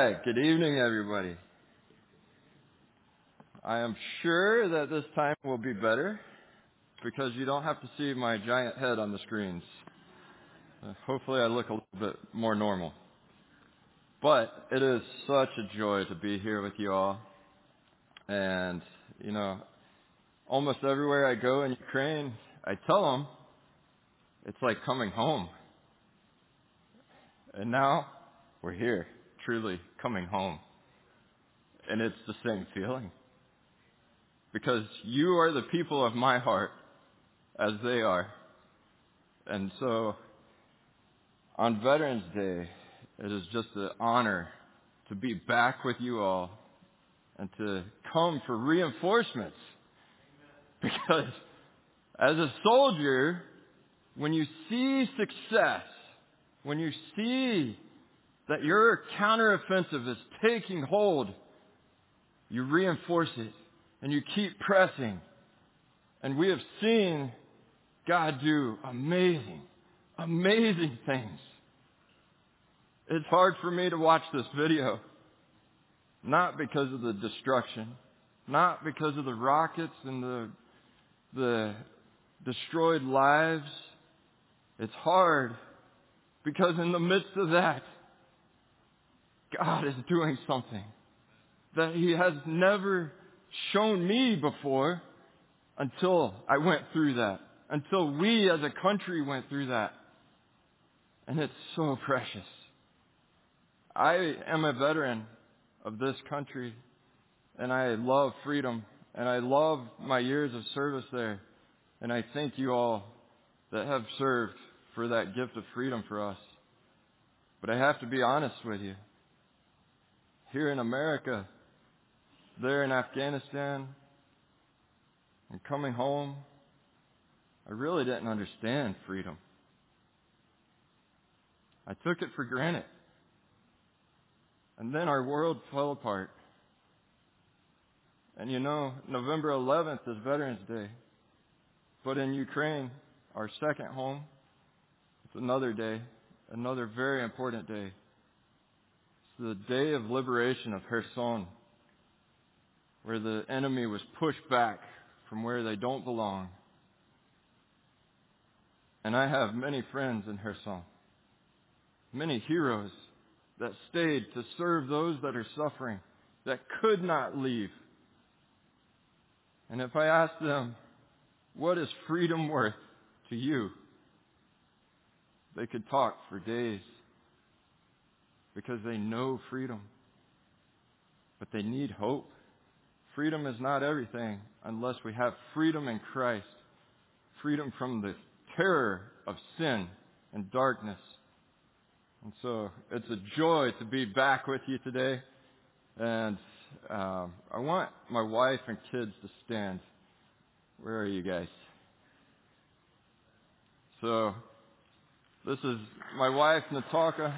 right. Good evening, everybody. I am sure that this time will be better because you don't have to see my giant head on the screens. Hopefully I look a little bit more normal. But it is such a joy to be here with you all. And, almost everywhere I go in Ukraine, I tell them it's like coming home. And now we're here, truly coming home. And it's the same feeling. Because you are the people of my heart as they are. And so on Veterans Day, it is just an honor to be back with you all and to come for reinforcements. Because as a soldier, when you see success, when you see that your counteroffensive is taking hold, you reinforce it and you keep pressing. And we have seen God do amazing, amazing things. It's hard for me to watch this video, not because of the destruction, not because of the rockets and the destroyed lives. It's hard because in the midst of that, God is doing something that He has never shown me before until I went through that, until we as a country went through that. And it's so precious. I am a veteran of this country, and I love freedom, and I love my years of service there. And I thank you all that have served for that gift of freedom for us. But I have to be honest with you. Here in America, there in Afghanistan, and coming home, I really didn't understand freedom. I took it for granted. And then our world fell apart. And November 11th is Veterans Day. But in Ukraine, our second home, it's another day, another very important day. It's the day of liberation of Kherson, where the enemy was pushed back from where they don't belong. And I have many friends in Kherson, many heroes that stayed to serve those that are suffering, that could not leave. And if I ask them, what is freedom worth to you? They could talk for days because they know freedom. But they need hope. Freedom is not everything unless we have freedom in Christ. Freedom from the terror of sin and darkness. And so it's a joy to be back with you today. And I want my wife and kids to stand. Where are you guys? So this is my wife, Natalka,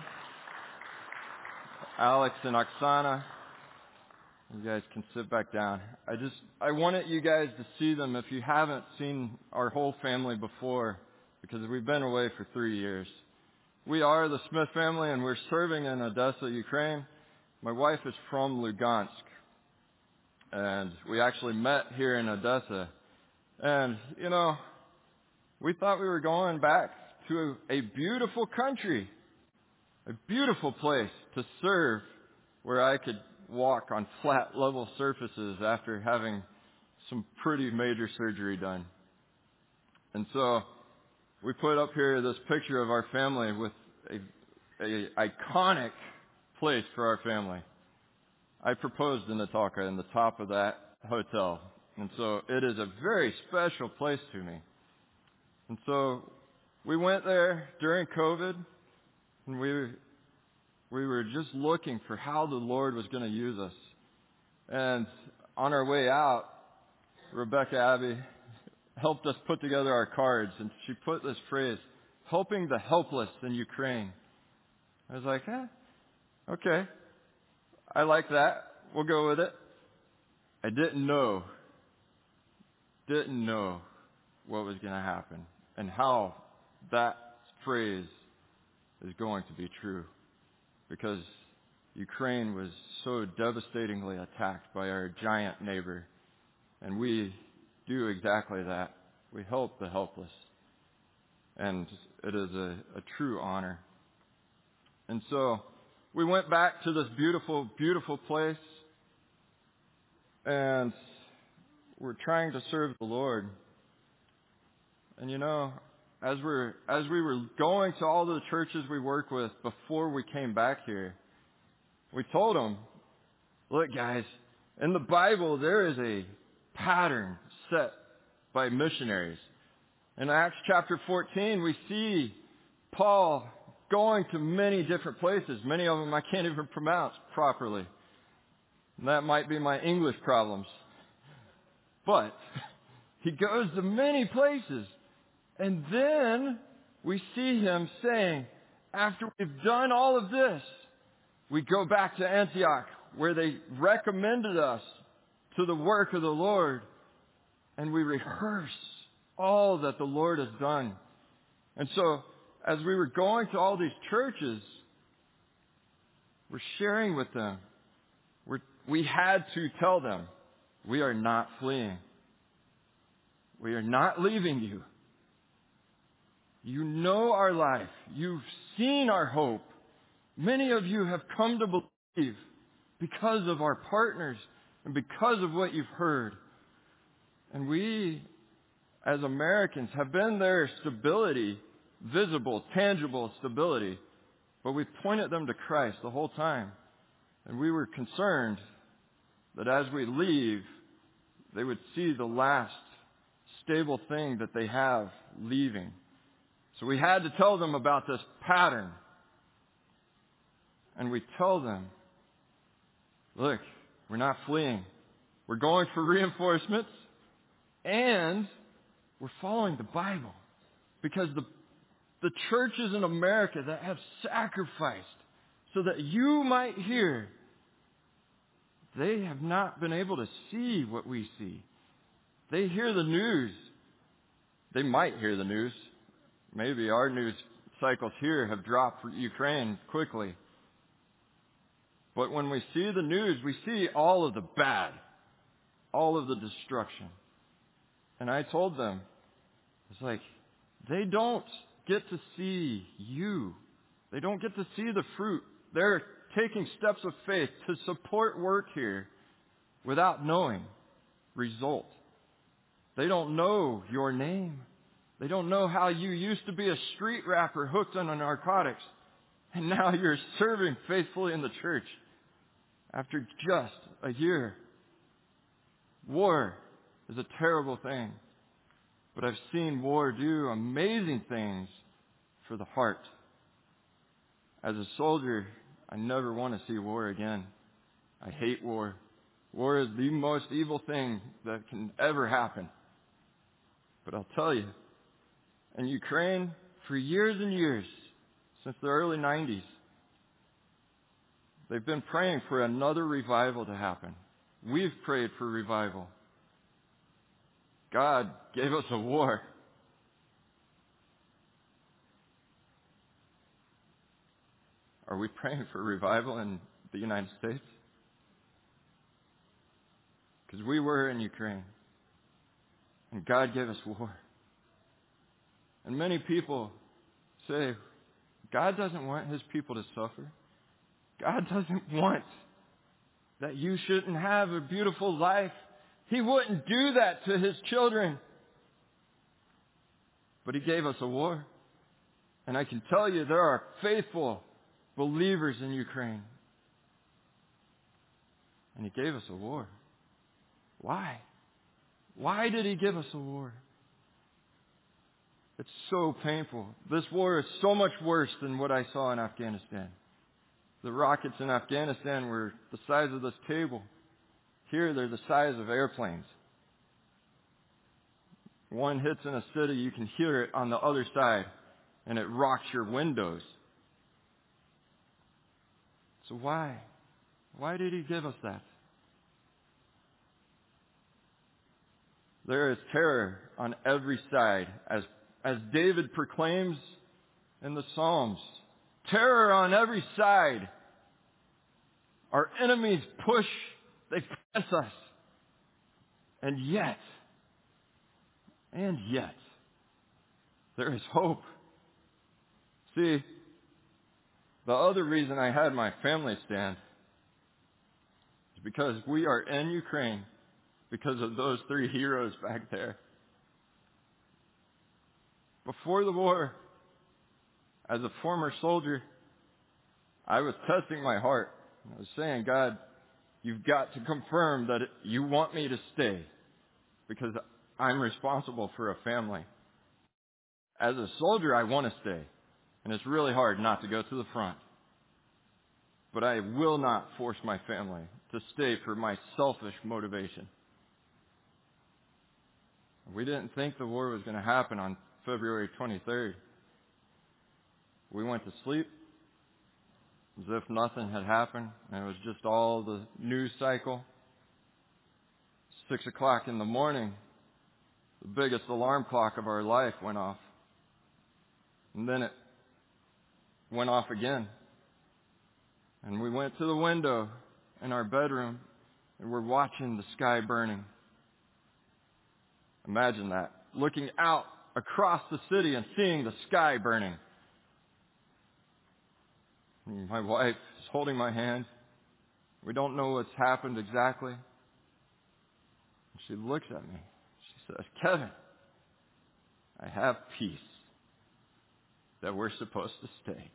Alex and Oksana. You guys can sit back down. I wanted you guys to see them if you haven't seen our whole family before, because we've been away for 3 years. We are the Smith family, and we're serving in Odessa, Ukraine. My wife is from Lugansk, and we actually met here in Odessa. And, we thought we were going back to a beautiful country, a beautiful place to serve, where I could walk on flat, level surfaces after having some pretty major surgery done. And so we put up here this picture of our family with a iconic place for our family. I proposed to Natalka in the top of that hotel. And so it is a very special place to me. And so we went there during COVID, and we were just looking for how the Lord was going to use us. And on our way out, Rebecca Abbey helped us put together our cards, and she put this phrase, helping the helpless in Ukraine. I was like, okay, I like that. We'll go with it. I didn't know what was going to happen and how that phrase is going to be true. Because, Ukraine was so devastatingly attacked by our giant neighbor. And we do exactly that. We help the helpless. And it is a true honor. And so we went back to this beautiful, beautiful place. And we're trying to serve the Lord. And as we were going to all the churches we work with before we came back here, we told them, look guys, in the Bible there is a pattern set by missionaries. In Acts chapter 14, we see Paul going to many different places. Many of them I can't even pronounce properly. And that might be my English problems. But he goes to many places. And then we see him saying, after we've done all of this, we go back to Antioch, where they recommended us to the work of the Lord, and we rehearse all that the Lord has done. And so, as we were going to all these churches, we're sharing with them. We had to tell them, we are not fleeing. We are not leaving you. You know our life. You've seen our hope. Many of you have come to believe because of our partners and because of what you've heard. And we, as Americans, have been their stability, visible, tangible stability, but we pointed them to Christ the whole time. And we were concerned that as we leave, they would see the last stable thing that they have leaving. So we had to tell them about this pattern. And we tell them, look, we're not fleeing. We're going for reinforcements. And we're following the Bible. Because the churches in America that have sacrificed so that you might hear, they have not been able to see what we see. They hear the news. They might hear the news. Maybe our news cycles here have dropped for Ukraine quickly. But when we see the news, we see all of the bad, all of the destruction. And I told them, it's like, they don't get to see you. They don't get to see the fruit. They're taking steps of faith to support work here without knowing result. They don't know your name. They don't know how you used to be a street rapper hooked on narcotics, and now you're serving faithfully in the church after just a year. War is a terrible thing, but I've seen war do amazing things for the heart. As a soldier, I never want to see war again. I hate war. War is the most evil thing that can ever happen. But I'll tell you, in Ukraine, for years and years, since the early 90s, they've been praying for another revival to happen. We've prayed for revival. God gave us a war. Are we praying for revival in the United States? Because we were in Ukraine. And God gave us war. And many people say, God doesn't want His people to suffer. God doesn't want that you shouldn't have a beautiful life. He wouldn't do that to His children. But He gave us a war. And I can tell you there are faithful believers in Ukraine. And He gave us a war. Why? Why did He give us a war? It's so painful. This war is so much worse than what I saw in Afghanistan. The rockets in Afghanistan were the size of this table. Here they're the size of airplanes. One hits in a city, you can hear it on the other side, and it rocks your windows. So why? Why did He give us that? There is terror on every side, as David proclaims in the Psalms. Terror on every side. Our enemies push, they press us. And yet, there is hope. See, the other reason I had my family stand is because we are in Ukraine because of those 3 heroes back there. Before the war, as a former soldier, I was testing my heart. I was saying, God, you've got to confirm that you want me to stay because I'm responsible for a family. As a soldier, I want to stay. And it's really hard not to go to the front. But I will not force my family to stay for my selfish motivation. We didn't think the war was going to happen on February 23rd. We went to sleep as if nothing had happened, and it was just all the news cycle. 6 o'clock in the morning, the biggest alarm clock of our life went off. And then it went off again. And we went to the window in our bedroom, and we're watching the sky burning. Imagine that, looking out across the city and seeing the sky burning. And my wife is holding my hand. We don't know what's happened exactly. And she looks at me. She says, Kevin, I have peace that we're supposed to stay.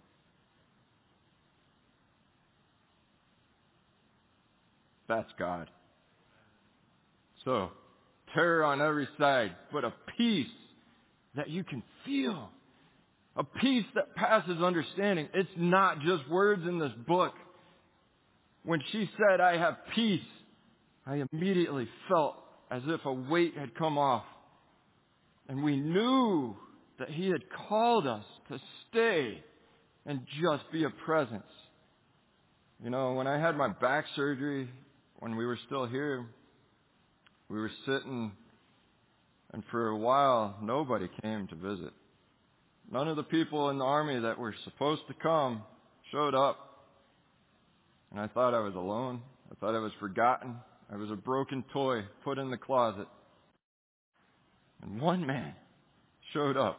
That's God. So, terror on every side, but a peace that you can feel. A peace that passes understanding. It's not just words in this book. When she said, I have peace, I immediately felt as if a weight had come off. And we knew that He had called us to stay and just be a presence. You know, when I had my back surgery, when we were still here, we were sitting, and for a while, nobody came to visit. None of the people in the army that were supposed to come showed up. And I thought I was alone. I thought I was forgotten. I was a broken toy put in the closet. And one man showed up.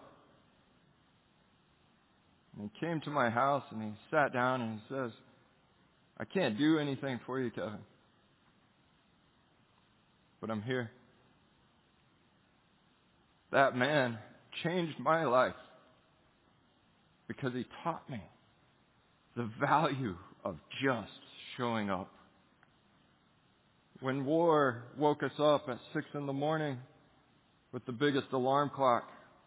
And he came to my house and he sat down and he says, I can't do anything for you, Kevin, but I'm here. That man changed my life because he taught me the value of just showing up. When war woke us up at 6 a.m. with the biggest alarm clock,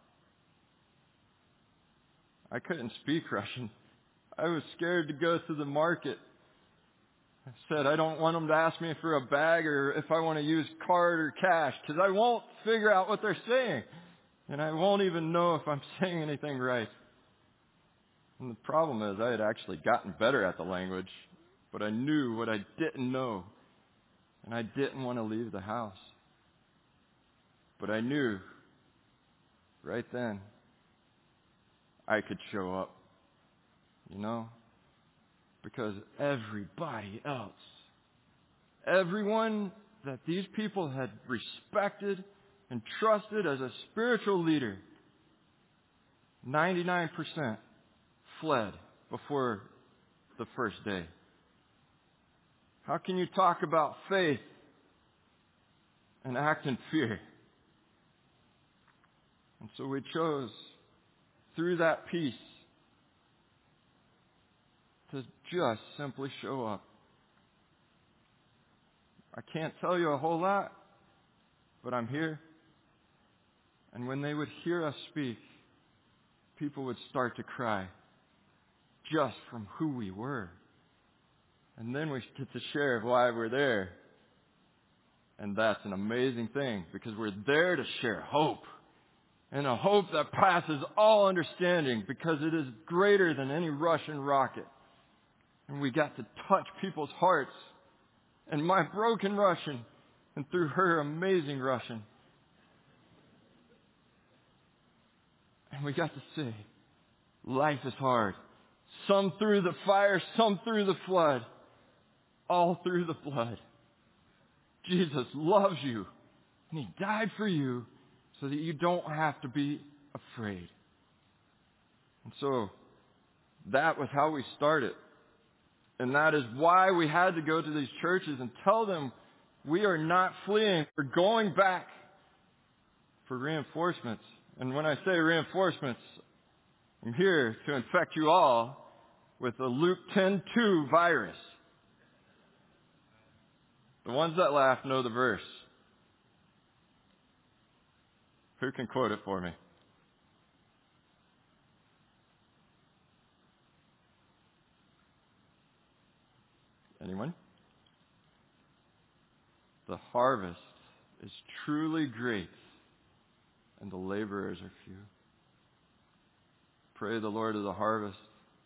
I couldn't speak Russian. I was scared to go to the market. I said, I don't want them to ask me for a bag or if I want to use card or cash, because I won't figure out what they're saying. And I won't even know if I'm saying anything right. And the problem is I had actually gotten better at the language, but I knew what I didn't know. And I didn't want to leave the house. But I knew right then I could show up, you know, because everybody else, everyone that these people had respected and trusted as a spiritual leader, 99% fled before the first day. How can you talk about faith and act in fear? And so we chose, through that peace, to just simply show up. I can't tell you a whole lot, but I'm here. And when they would hear us speak, people would start to cry just from who we were. And then we get to share why we're there. And that's an amazing thing, because we're there to share hope. And a hope that passes all understanding, because it is greater than any Russian rocket. And we got to touch people's hearts. And my broken Russian, and through her amazing Russian. And we got to say, life is hard. Some through the fire, some through the flood. all through the blood. Jesus loves you, and He died for you so that you don't have to be afraid. And so that was how we started. And that is why we had to go to these churches and tell them we are not fleeing. We're going back for reinforcements. And when I say reinforcements, I'm here to infect you all with the Luke 10:2 virus. The ones that laugh know the verse. Who can quote it for me? Anyone? The harvest is truly great, and the laborers are few. Pray the Lord of the harvest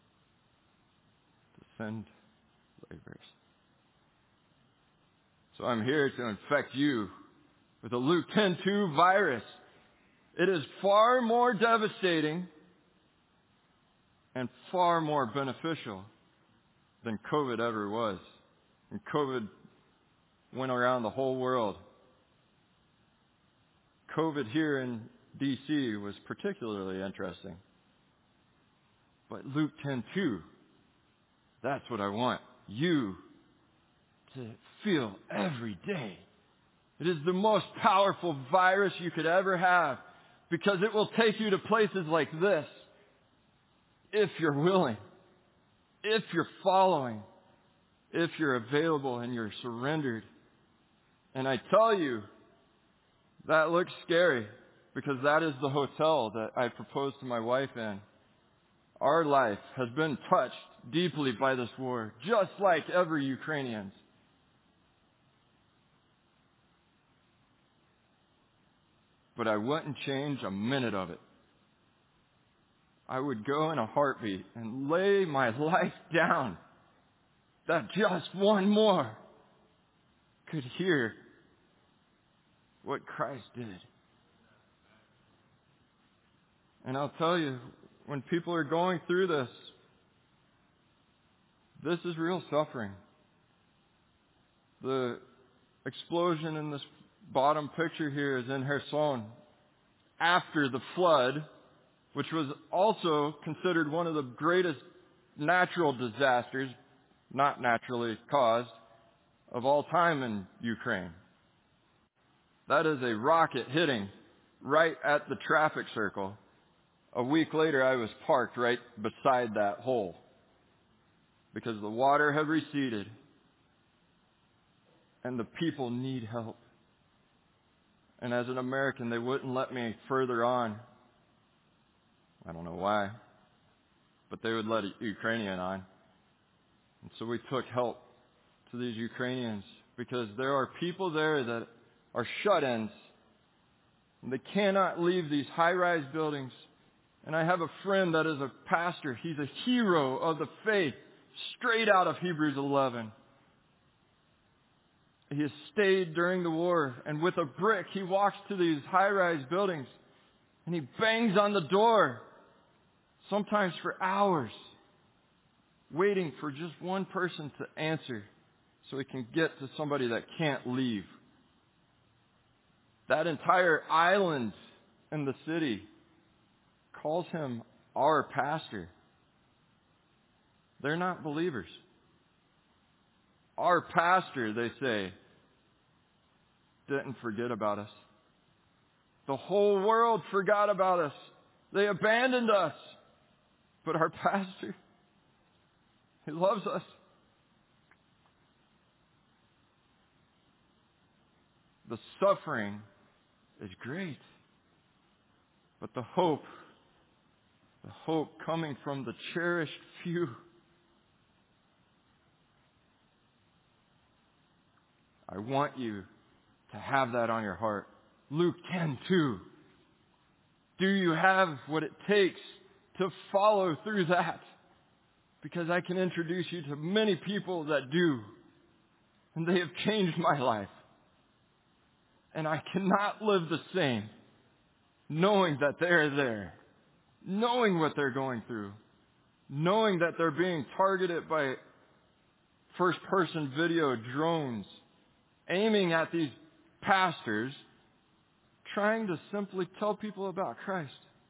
to send laborers. So I'm here to infect you with the Luke 10:2 virus. It is far more devastating and far more beneficial than COVID ever was. And COVID went around the whole world. COVID here in D.C. was particularly interesting. But Luke 10:2, that's what I want you to feel every day. It is the most powerful virus you could ever have because it will take you to places like this if you're willing, if you're following, if you're available and you're surrendered. And I tell you, that looks scary because that is the hotel that I proposed to my wife in. Our life has been touched deeply by this war, just like every Ukrainian's. But I wouldn't change a minute of it. I would go in a heartbeat and lay my life down that just one more could hear what Christ did. And I'll tell you, when people are going through this is real suffering. The explosion in this bottom picture here is in Kherson after the flood, which was also considered one of the greatest natural disasters, not naturally caused, of all time in Ukraine. That is a rocket hitting right at the traffic circle. A week later, I was parked right beside that hole because the water had receded and the people need help. And as an American, they wouldn't let me further on. I don't know why, but they would let a Ukrainian on. And so we took help to these Ukrainians because there are people there that are shut-ins. And they cannot leave these high-rise buildings. And I have a friend that is a pastor. He's a hero of the faith, straight out of Hebrews 11. He has stayed during the war, and with a brick, he walks to these high-rise buildings, and he bangs on the door, sometimes for hours, waiting for just one person to answer so he can get to somebody that can't leave. That entire island in the city calls him our pastor. They're not believers. Our pastor, they say, didn't forget about us. The whole world forgot about us. They abandoned us. But our pastor, he loves us. The suffering is great. But the hope coming from the cherished few, I want you to have that on your heart. Luke 10:2. Do you have what it takes to follow through that? Because I can introduce you to many people that do. And they have changed my life. And I cannot live the same knowing that they're there. Knowing what they're going through. Knowing that they're being targeted by first-person video drones aiming at these pastors, trying to simply tell people about Christ.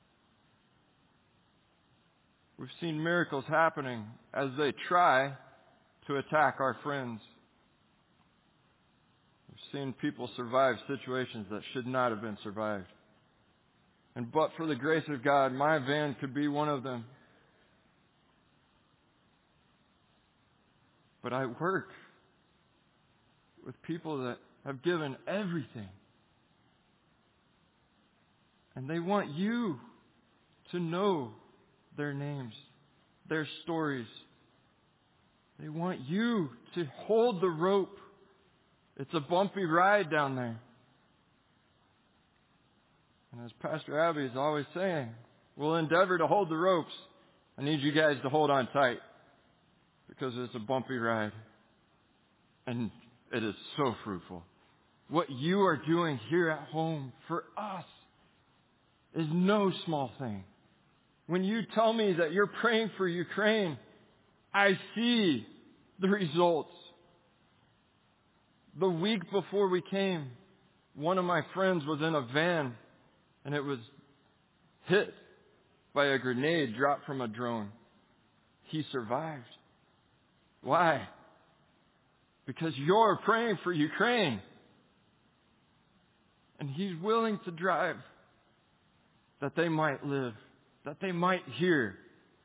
We've seen miracles happening as they try to attack our friends. We've seen people survive situations that should not have been survived. And but for the grace of God, my van could be one of them. But I work with people that have given everything. And they want you to know their names, their stories. They want you to hold the rope. It's a bumpy ride down there. And as Pastor Abby is always saying, we'll endeavor to hold the ropes. I need you guys to hold on tight because it's a bumpy ride. And it is so fruitful. What you are doing here at home for us is no small thing. When you tell me that you're praying for Ukraine, I see the results. The week before we came, one of my friends was in a van and it was hit by a grenade dropped from a drone. He survived. Why? Because you're praying for Ukraine. And he's willing to drive that they might live, that they might hear.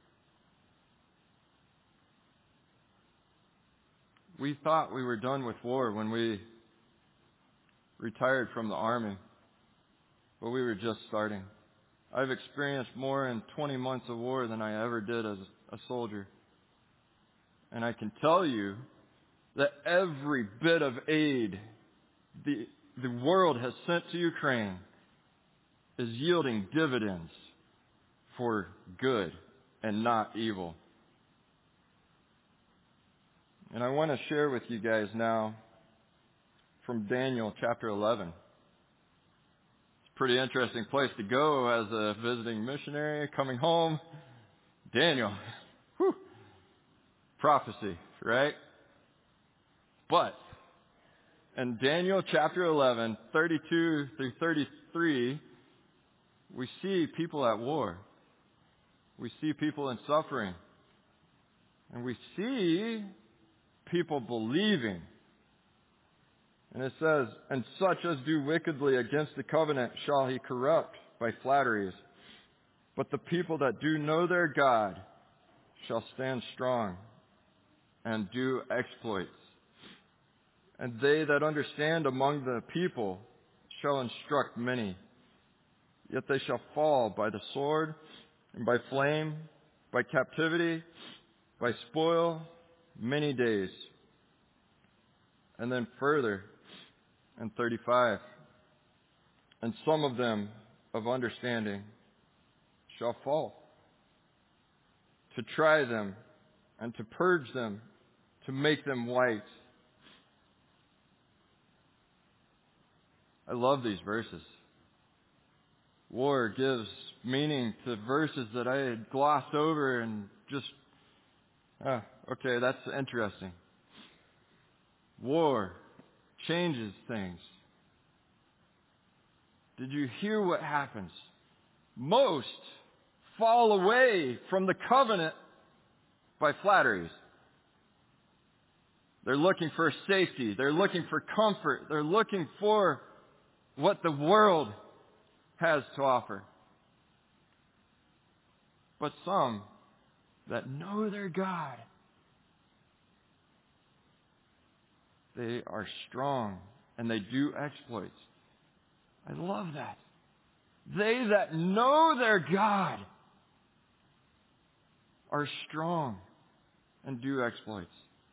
We thought we were done with war when we retired from the Army, but we were just starting. I've experienced more in 20 months of war than I ever did as a soldier. And I can tell you that every bit of aid the world has sent to Ukraine is yielding dividends for good and not evil. And I want to share with you guys now from Daniel chapter 11. It's a pretty interesting place to go as a visiting missionary coming home. Daniel. Whew. Prophecy, right? But in Daniel chapter 11, 32 through 33, we see people at war. We see people in suffering. And we see people believing. And it says, and such as do wickedly against the covenant shall he corrupt by flatteries. But the people that do know their God shall stand strong and do exploits. And they that understand among the people shall instruct many. Yet they shall fall by the sword, and by flame, by captivity, by spoil, many days. And then further, in 35, and some of them of understanding shall fall, to try them, and to purge them, to make them white. I love these verses. War gives meaning to verses that I had glossed over and just, okay, that's interesting. War changes things. Did you hear what happens? Most fall away from the covenant by flatteries. They're looking for safety. They're looking for comfort. They're looking for what the world has to offer. But some that know their God, they are strong and they do exploits. I love that. They that know their God are strong and do exploits.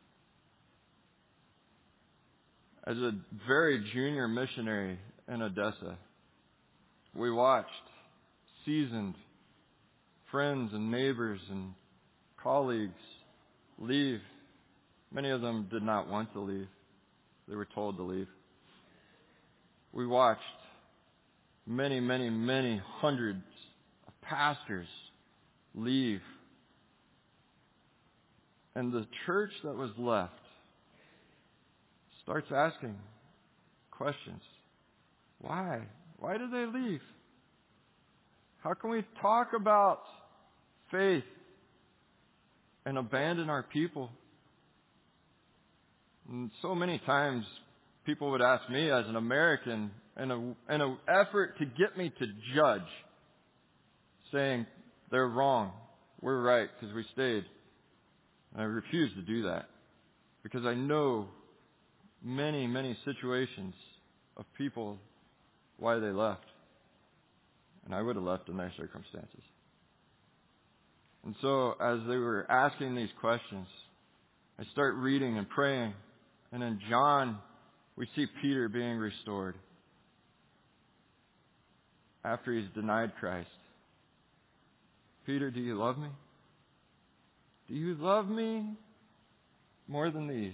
As a very junior missionary in Odessa, we watched seasoned friends and neighbors and colleagues leave. Many of them did not want to leave. They were told to leave. We watched many, many, many hundreds of pastors leave. And the church that was left starts asking questions. Why? Why did they leave? How can we talk about faith and abandon our people? And so many times people would ask me as an American in an effort to get me to judge, saying they're wrong, we're right because we stayed. And I refuse to do that because I know many, many situations of people why they left. And I would have left in their circumstances. And so as they were asking these questions, I start reading and praying. And in John, we see Peter being restored after he's denied Christ. Peter, do you love me? Do you love me more than these?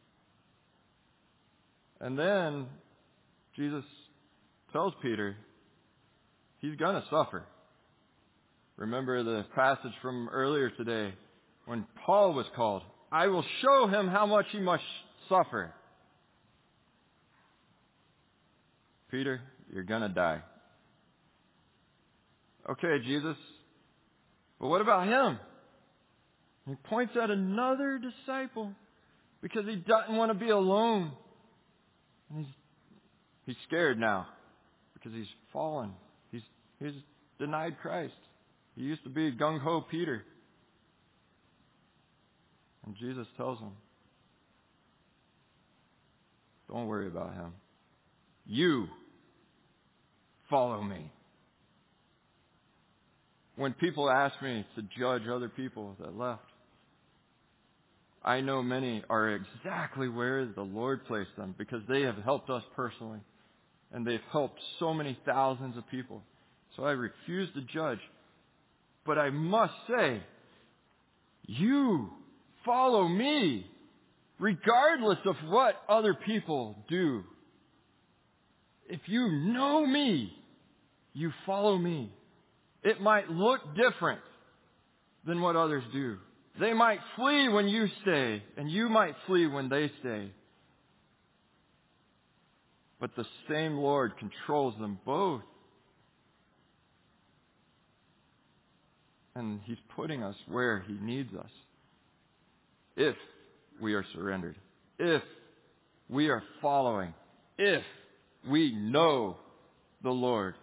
And then Jesus tells Peter he's going to suffer. Remember the passage from earlier today when Paul was called. I will show him how much he must suffer. Peter, you're going to die. Okay, Jesus, but what about him? He points at another disciple because he doesn't want to be alone. And he's scared now because he's fallen. He's denied Christ. He used to be gung-ho Peter. And Jesus tells him, don't worry about him. You follow me. When people ask me to judge other people that left, I know many are exactly where the Lord placed them because they have helped us personally. And they've helped so many thousands of people. So I refuse to judge. But I must say, you follow me regardless of what other people do. If you know me, you follow me. It might look different than what others do. They might flee when you stay, and you might flee when they stay. But the same Lord controls them both. And He's putting us where He needs us. If we are surrendered. If we are following. If we know the Lord.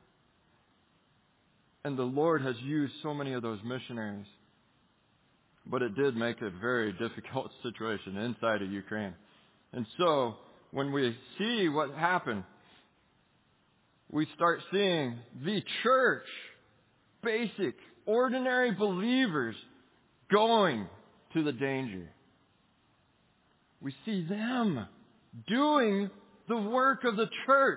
And the Lord has used so many of those missionaries. But it did make a very difficult situation inside of Ukraine. And so, when we see what happened, we start seeing the church, basic, ordinary believers, going to the danger. We see them doing the work of the church.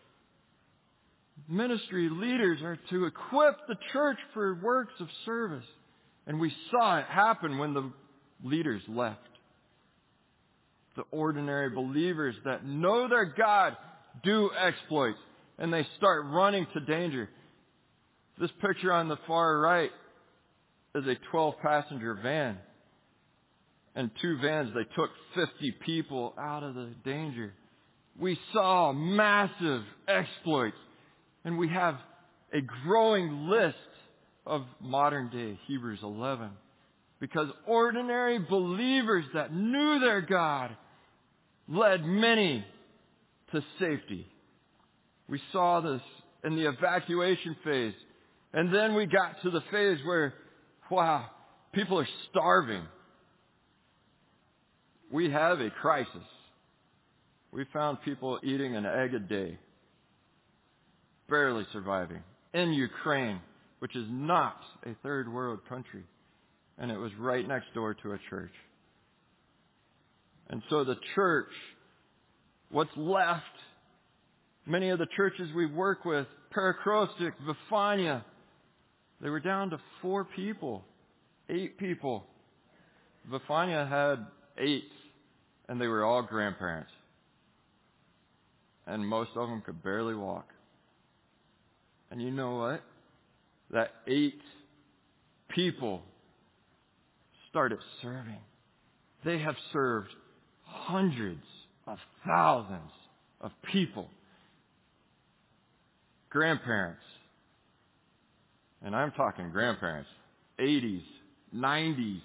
Ministry leaders are to equip the church for works of service. And we saw it happen when the leaders left. The ordinary believers that know their God do exploits. And they start running to danger. This picture on the far right is a 12-passenger van. And 2 vans, they took 50 people out of the danger. We saw massive exploits. And we have a growing list of modern day Hebrews 11. Because ordinary believers that knew their God led many to safety. We saw this in the evacuation phase. And then we got to the phase where, wow, people are starving. We have a crisis. We found people eating an egg a day. Barely surviving. In Ukraine, which is not a third world country. And it was right next door to a church. And so the church, what's left, many of the churches we work with, Parakrostik, Vifania, they were down to 4 people, 8 people. Vifania had 8, and they were all grandparents. And most of them could barely walk. And you know what? That 8 people started serving. They have served hundreds of thousands of people, grandparents, and I'm talking grandparents, 80s, 90s.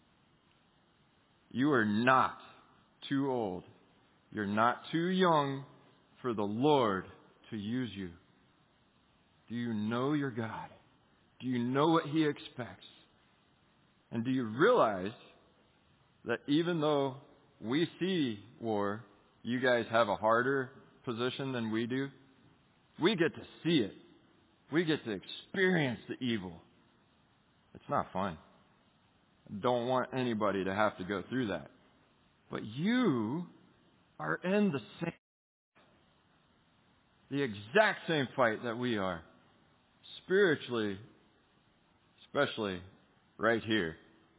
You are not too old. You're not too young for the Lord to use you. Do you know your God? Do you know what He expects? And do you realize that even though we see war, you guys have a harder position than we do? We get to see it. We get to experience the evil. It's not fun. I don't want anybody to have to go through that. But you are in the exact same fight that we are. Spiritually, especially right here.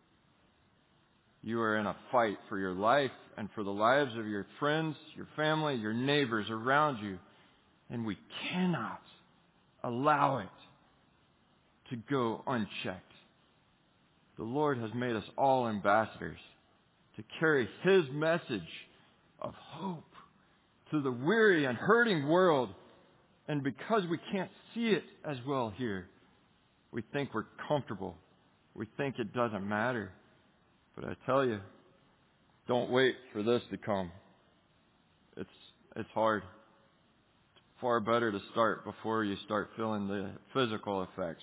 You are in a fight for your life and for the lives of your friends, your family, your neighbors around you. And we cannot allow it to go unchecked. The Lord has made us all ambassadors to carry His message of hope to the weary and hurting world. And because we can't see it as well here, we think we're comfortable. We think it doesn't matter. But I tell you, don't wait for this to come. It's hard. It's far better to start before you start feeling the physical effects.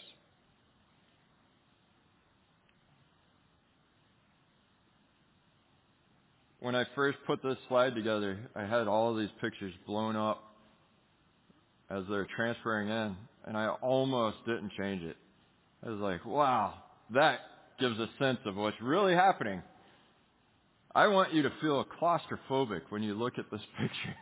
When I first put this slide together, I had all of these pictures blown up as they're transferring in, and I almost didn't change it. I was like, wow, that gives a sense of what's really happening. I want you to feel claustrophobic when you look at this picture.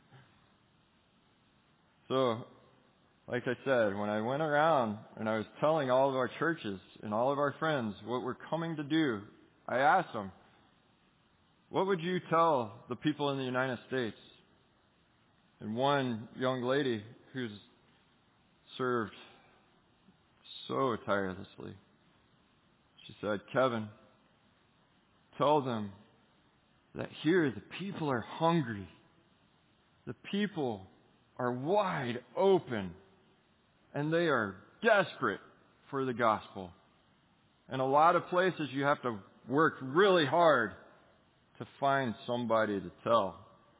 So, like I said, when I went around and I was telling all of our churches and all of our friends what we're coming to do, I asked them, what would you tell the people in the United States? And one young lady who's served so tirelessly, she said, Kevin, tell them that here the people are hungry. The people are wide open, and they are desperate for the gospel. In a lot of places, you have to work really hard to find somebody to tell.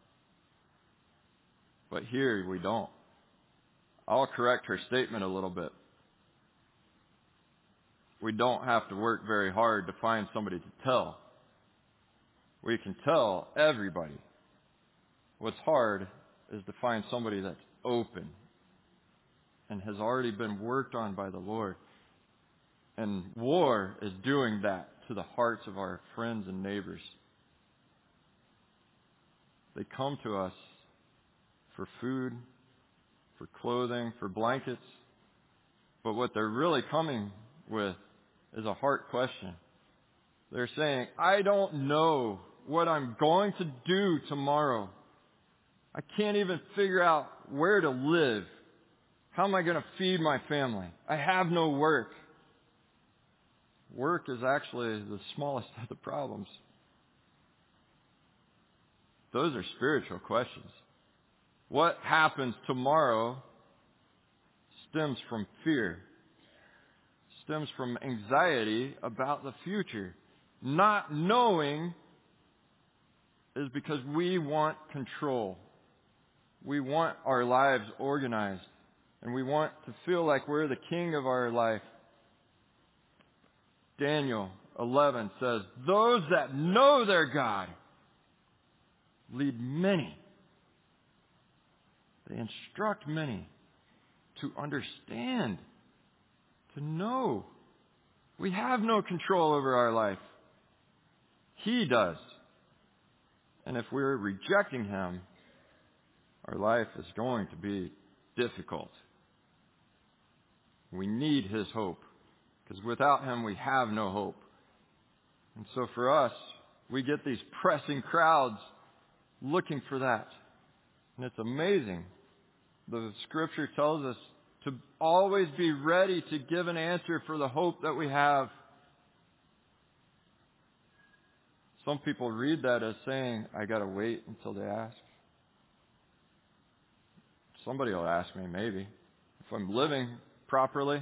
But here we don't. I'll correct her statement a little bit. We don't have to work very hard to find somebody to tell. We can tell everybody. What's hard is to find somebody that's open and has already been worked on by the Lord. And war is doing that to the hearts of our friends and neighbors. They come to us for food, for clothing, for blankets. But what they're really coming with is a heart question. They're saying, I don't know what I'm going to do tomorrow. I can't even figure out where to live. How am I going to feed my family? I have no work. Work is actually the smallest of the problems. Those are spiritual questions. What happens tomorrow stems from fear, stems from anxiety about the future. Not knowing is because we want control. We want our lives organized, and we want to feel like we're the king of our life. Daniel 11 says, those that know their God lead many. They instruct many to understand, to know. We have no control over our life. He does. And if we're rejecting Him, our life is going to be difficult. We need His hope, because without Him we have no hope. And so for us, we get these pressing crowds looking for that. And it's amazing. The Scripture tells us to always be ready to give an answer for the hope that we have. Some people read that as saying, I got to wait until they ask. Somebody will ask me, maybe. If I'm living properly,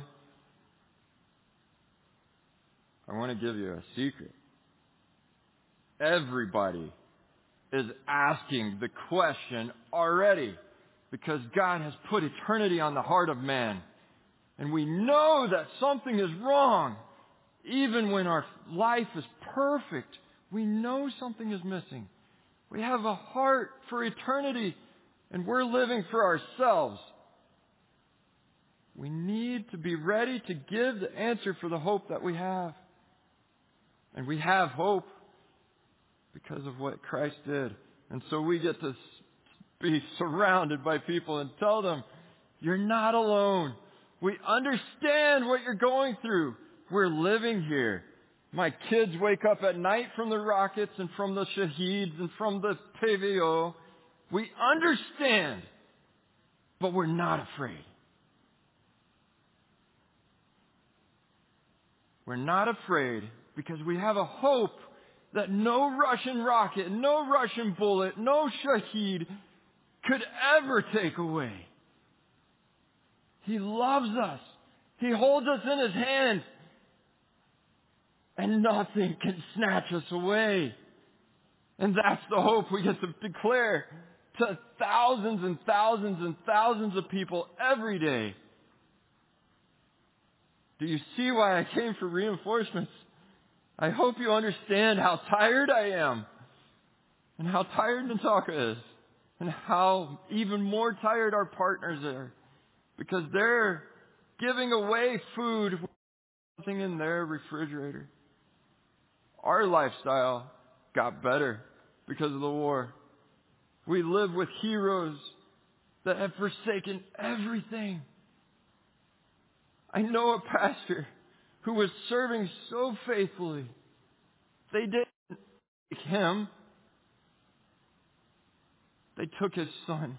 I want to give you a secret. Everybody is asking the question already because God has put eternity on the heart of man. And we know that something is wrong. Even when our life is perfect, we know something is missing. We have a heart for eternity, and we're living for ourselves. We need to be ready to give the answer for the hope that we have. And we have hope because of what Christ did. And so we get to be surrounded by people and tell them, you're not alone. We understand what you're going through. We're living here. My kids wake up at night from the rockets and from the shaheeds and from the PVO. We understand, but we're not afraid. We're not afraid because we have a hope that no Russian rocket, no Russian bullet, no shaheed could ever take away. He loves us. He holds us in His hand. And nothing can snatch us away. And that's the hope we get to declare to thousands and thousands and thousands of people every day. Do you see why I came for reinforcements? I hope you understand how tired I am. And how tired Nataka is. And how even more tired our partners are. Because they're giving away food with nothing in their refrigerator. Our lifestyle got better because of the war. We live with heroes that have forsaken everything. I know a pastor who was serving so faithfully. They didn't take him. They took his son.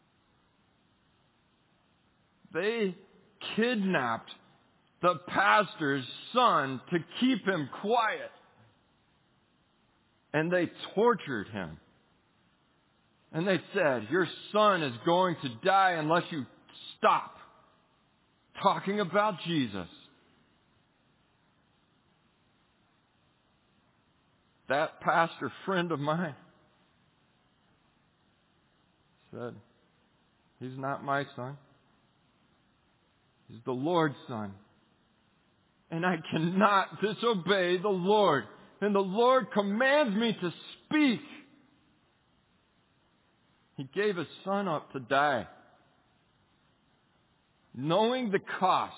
They kidnapped the pastor's son to keep him quiet. And they tortured him. And they said, your son is going to die unless you stop talking about Jesus. That pastor friend of mine said, he's not my son. He's the Lord's son. And I cannot disobey the Lord. And the Lord commands me to speak. He gave His son up to die, knowing the cost.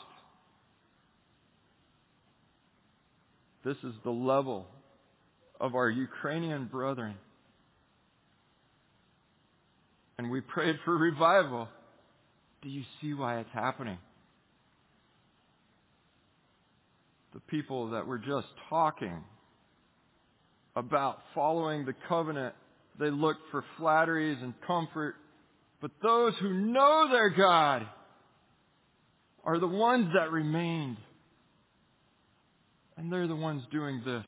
This is the level of our Ukrainian brethren. And we prayed for revival. Do you see why it's happening? The people that were just talking about following the covenant, they looked for flatteries and comfort. But those who know their God are the ones that remained. And they're the ones doing this.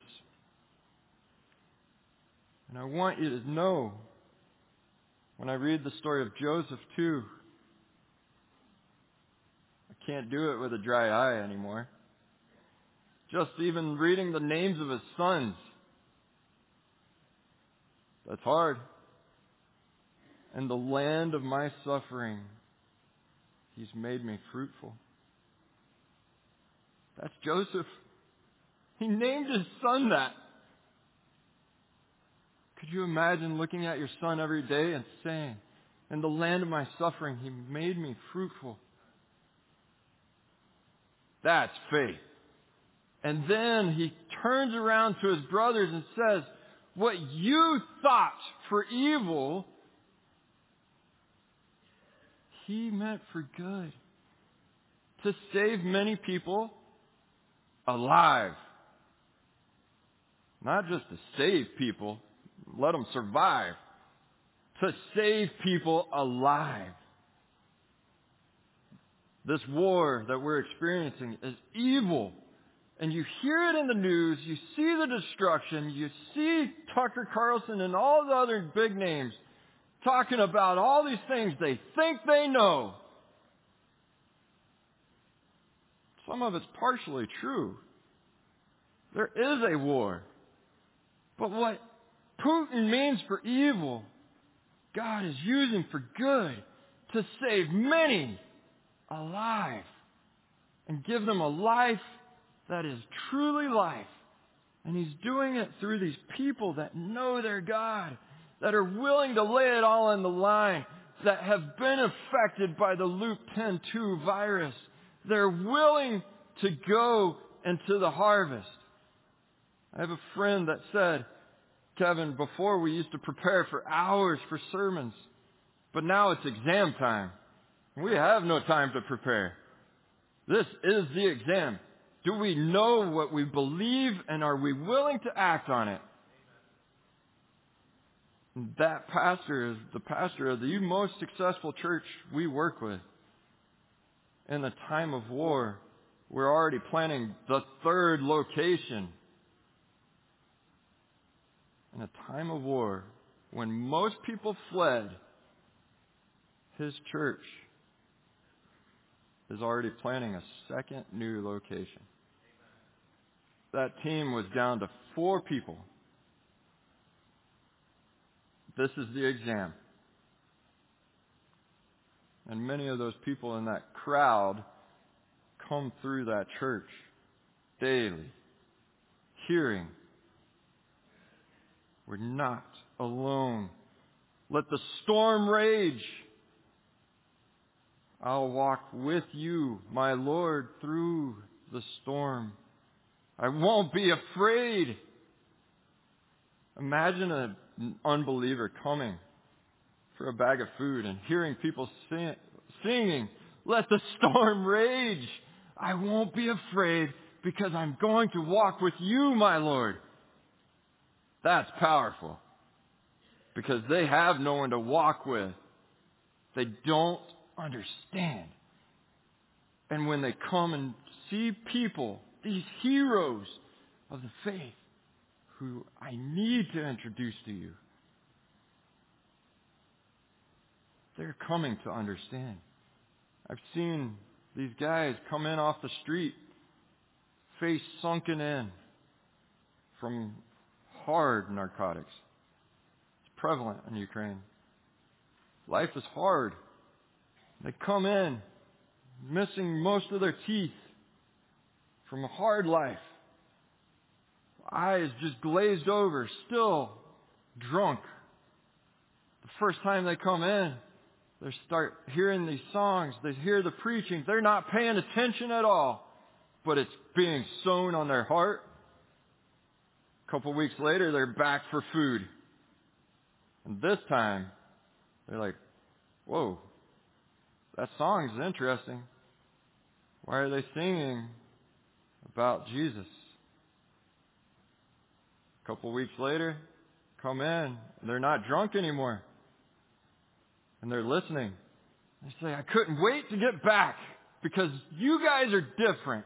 And I want you to know, when I read the story of Joseph too, I can't do it with a dry eye anymore. Just even reading the names of his sons, that's hard. In the land of my suffering, He's made me fruitful. That's Joseph. He named his son that. Could you imagine looking at your son every day and saying, in the land of my suffering, He made me fruitful? That's faith. And then he turns around to his brothers and says, what you thought for evil, He meant for good. To save many people alive. Not just to save people, let them survive. To save people alive. This war that we're experiencing is evil. and you hear it in the news, you see the destruction, you see Tucker Carlson and all the other big names talking about all these things they think they know. Some of it's partially true. There is a war. But what Putin means for evil, God is using for good to save many alive and give them a life that is truly life. And He's doing it through these people that know their God, that are willing to lay it all on the line, that have been affected by the Luke 10:2 virus. They're willing to go into the harvest. I have a friend that said, Kevin, before we used to prepare for hours for sermons, but now it's exam time. We have no time to prepare. This is the exam. Do we know what we believe, and are we willing to act on it? That pastor is the pastor of the most successful church we work with. In the time of war, we're already planning the 3rd location. In a time of war, when most people fled, his church is already planning a 2nd new location. That team was down to 4 people. This is the exam. And many of those people in that crowd come through that church daily, hearing, we're not alone. Let the storm rage. I'll walk with you, my Lord, through the storm. I won't be afraid. Imagine an unbeliever coming for a bag of food and hearing people singing, let the storm rage. I won't be afraid because I'm going to walk with you, my Lord. That's powerful because they have no one to walk with. They don't understand. And when they come and see people, these heroes of the faith, who I need to introduce to you, they're coming to understand. I've seen these guys come in off the street, face sunken in from hard narcotics. It's prevalent in Ukraine. Life is hard. They come in missing most of their teeth from a hard life. Eyes just glazed over, still drunk. The first time they come in, they start hearing these songs. They hear the preaching. They're not paying attention at all, but it's being sown on their heart. A couple weeks later, they're back for food. And this time, they're like, whoa, that song's interesting. Why are they singing about Jesus? A couple weeks later, come in, and they're not drunk anymore. And they're listening. They say, I couldn't wait to get back because you guys are different.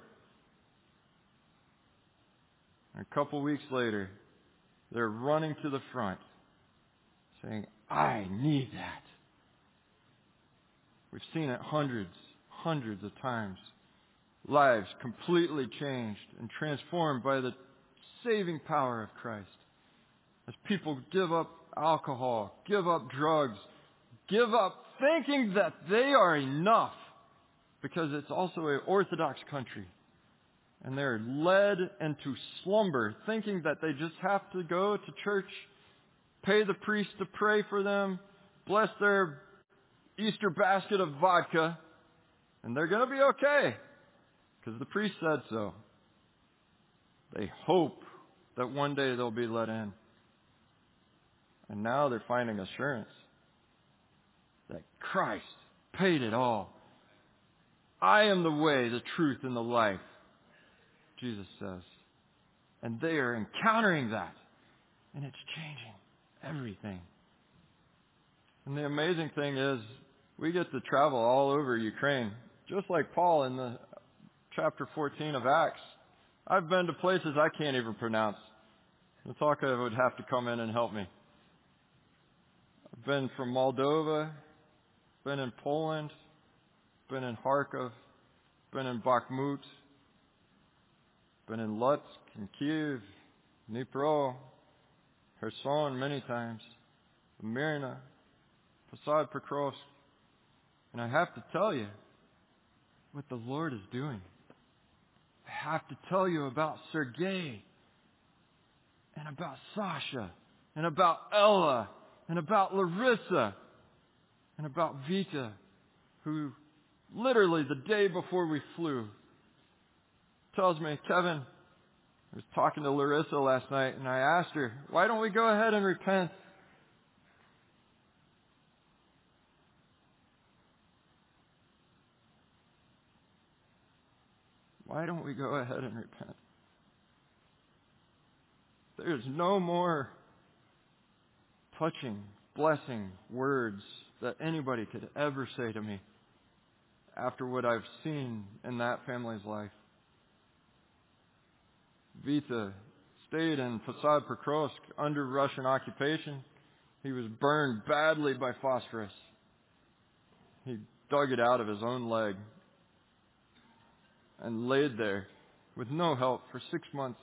And a couple weeks later, they're running to the front saying, I need that. We've seen it hundreds of times. Lives completely changed and transformed by the saving power of Christ. As people give up alcohol, give up drugs, give up thinking that they are enough, because it's also an Orthodox country. And they're led into slumber, thinking that they just have to go to church, pay the priest to pray for them, bless their Easter basket of vodka, and they're going to be okay, because the priest said so. They hope that one day they'll be let in. And now they're finding assurance that Christ paid it all. I am the way, the truth, and the life, Jesus says. And they are encountering that. And it's changing everything. And the amazing thing is, we get to travel all over Ukraine. Just like Paul in the chapter 14 of Acts. I've been to places I can't even pronounce. Natalka would have to come in and help me. I've been from Moldova, been in Poland, been in Kharkov, been in Bakhmut, been in Lutsk and Kiev, Dnipro, Kherson many times, Myrna, Posad Pokrovsk. And I have to tell you what the Lord is doing. I have to tell you about Sergei, and about Sasha, and about Ella, and about Larissa, and about Vita, who literally the day before we flew tells me, Kevin, I was talking to Larissa last night, and I asked her, why don't we go ahead and repent? Why don't we go ahead and repent? There's no more touching, blessing words that anybody could ever say to me after what I've seen in that family's life. Vita stayed in Posad Pokrovsk under Russian occupation. He was burned badly by phosphorus. He dug it out of his own leg and laid there with no help for 6 months.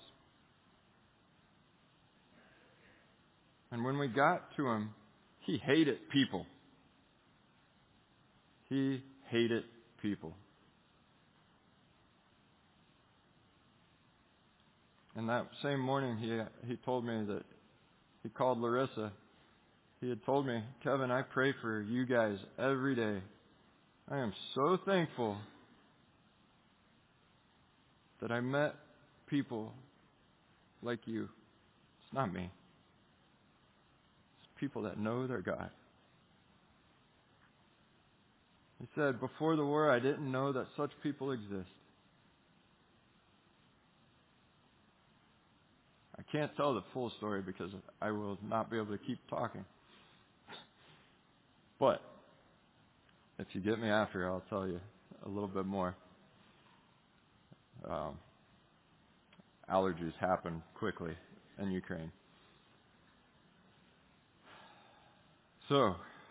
And when we got to him, he hated people. He hated people. And that same morning, he told me that he called Larissa. He had told me, Kevin, I pray for you guys every day. I am so thankful that I met people like you. It's not me. It's people that know their God. He said, before the war, I didn't know that such people exist. I can't tell the full story because I will not be able to keep talking. But if you get me after, I'll tell you a little bit more. Allergies happen quickly in Ukraine. So,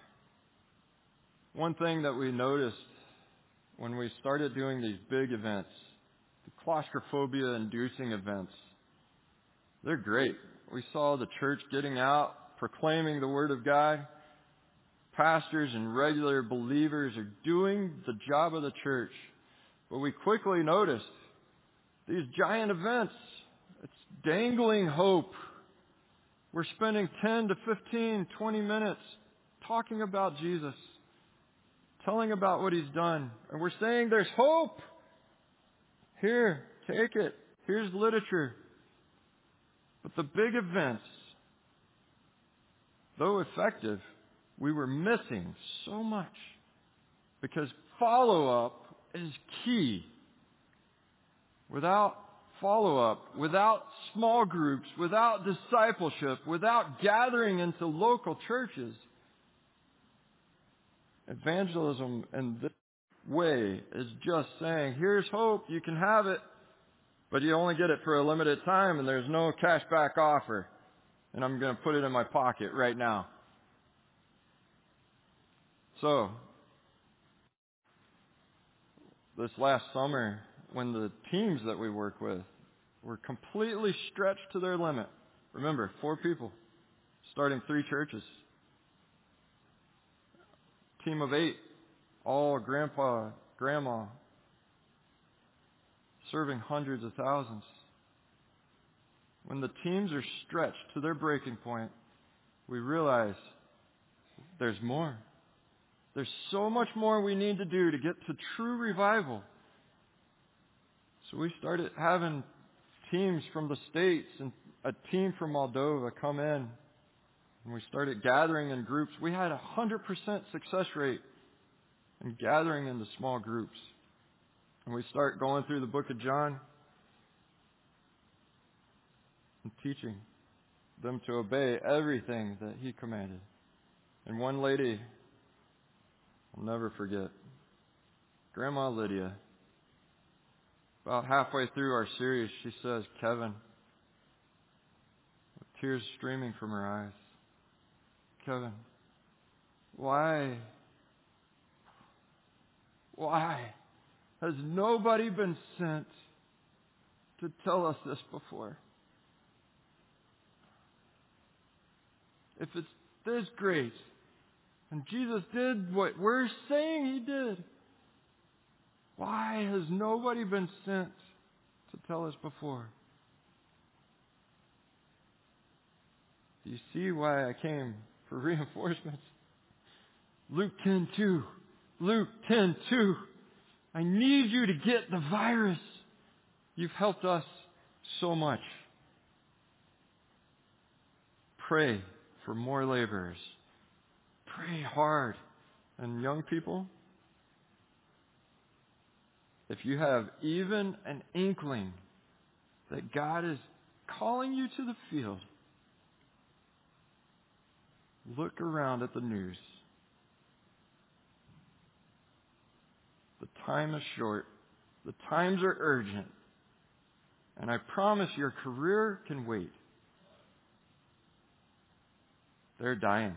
one thing that we noticed when we started doing these big events, the claustrophobia-inducing events, they're great. We saw the church getting out, proclaiming the Word of God. Pastors and regular believers are doing the job of the church. But we quickly noticed these giant events, it's dangling hope. We're spending 10 to 15, 20 minutes talking about Jesus, telling about what He's done. And we're saying there's hope. Here, take it. Here's literature. But the big events, though effective, we were missing so much because follow-up is key. Without follow-up, without small groups, without discipleship, without gathering into local churches, evangelism in this way is just saying, here's hope, you can have it, but you only get it for a limited time and there's no cash back offer. And I'm going to put it in my pocket right now. So, this last summer, when the teams that we work with were completely stretched to their limit, remember, 4 people, starting 3 churches, team of 8, all grandpa, grandma, serving hundreds of thousands. When the teams are stretched to their breaking point, we realize there's more. There's so much more we need to do to get to true revival. So we started having teams from the States and a team from Moldova come in. And we started gathering in groups. We had 100% success rate in gathering into small groups. And we start going through the book of John and teaching them to obey everything that He commanded. And one lady, I'll never forget, Grandma Lydia, About halfway through our series, she says, Kevin, with tears streaming from her eyes, Kevin, why has nobody been sent to tell us this before? If it's this great, and Jesus did what we're saying He did, why has nobody been sent to tell us before? Do you see why I came for reinforcements? Luke 10:2. Luke 10:2. I need you to get the virus. You've helped us so much. Pray for more laborers. Pray hard. And young people, if you have even an inkling that God is calling you to the field, look around at the news. The time is short. The times are urgent. And I promise your career can wait. They're dying.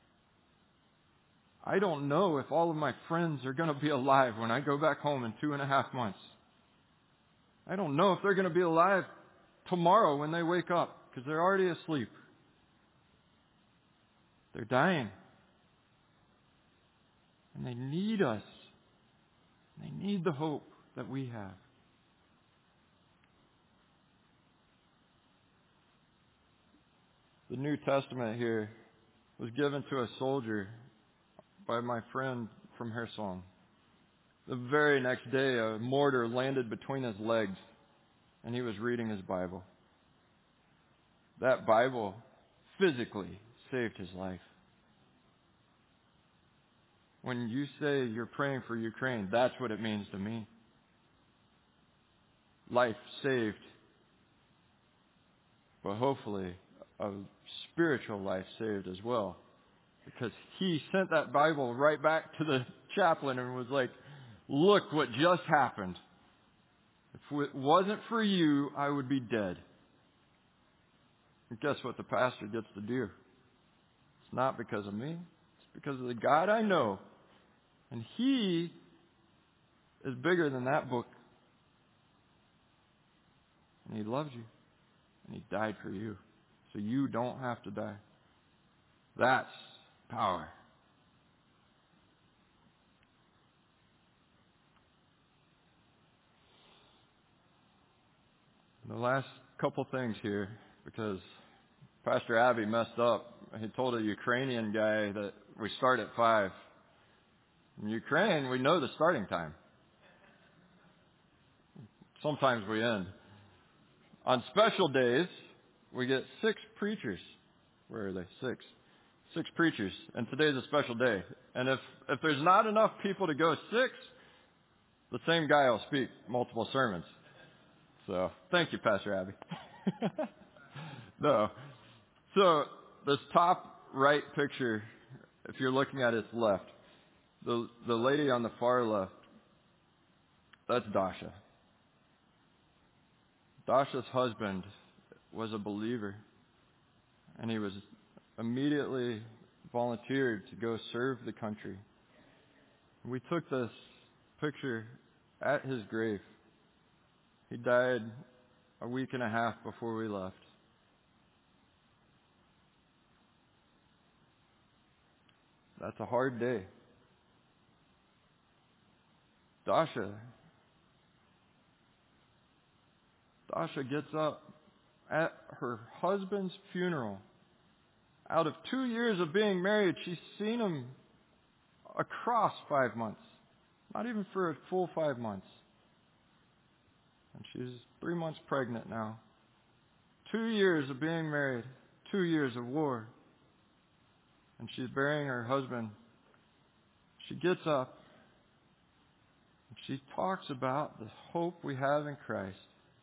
I don't know if all of my friends are going to be alive when I go back home in 2.5 months. I don't know if they're going to be alive tomorrow when they wake up, because they're already asleep. They're dying. And they need us. They need the hope that we have. The New Testament here was given to a soldier by my friend from Hersong. The very next day, a mortar landed between his legs, and he was reading his Bible. That Bible physically saved his life. When you say you're praying for Ukraine, that's what it means to me. Life saved, but hopefully a spiritual life saved as well. Because he sent that Bible right back to the chaplain and was like, look what just happened. If it wasn't for you, I would be dead. And guess what the pastor gets to do? It's not because of me. It's because of the God I know. And He is bigger than that book. And He loves you. And He died for you. So you don't have to die. That's power. The last couple things here, because Pastor Abby messed up. He told a Ukrainian guy that we start at 5. In Ukraine, we know the starting time. Sometimes we end. On special days, we get 6 preachers. Where are they? 6. 6 preachers. And today's a special day. And if there's not enough people to go 6, the same guy will speak multiple sermons. So, thank you, Pastor Abby. No. So, this top right picture, if you're looking at its left, the lady on the far left, that's Dasha. Dasha's husband was a believer, and he was immediately volunteered to go serve the country. We took this picture at his grave. He died a week and a half before we left. That's a hard day. Dasha gets up at her husband's funeral. Out of 2 years of being married, she's seen him across 5 months. Not even for a full 5 months. And she's 3 months pregnant now. 2 years of being married. 2 years of war. And she's burying her husband. She gets up. And she talks about the hope we have in Christ.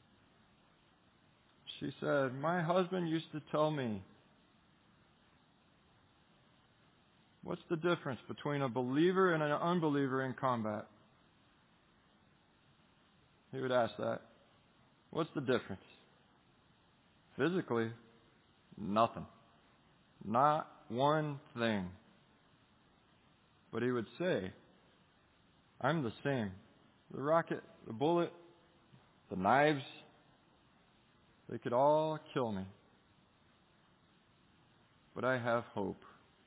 She said, my husband used to tell me, what's the difference between a believer and an unbeliever in combat? He would ask that. What's the difference? Physically, nothing. Not one thing. But he would say, I'm the same. The rocket, the bullet, the knives, they could all kill me. But I have hope.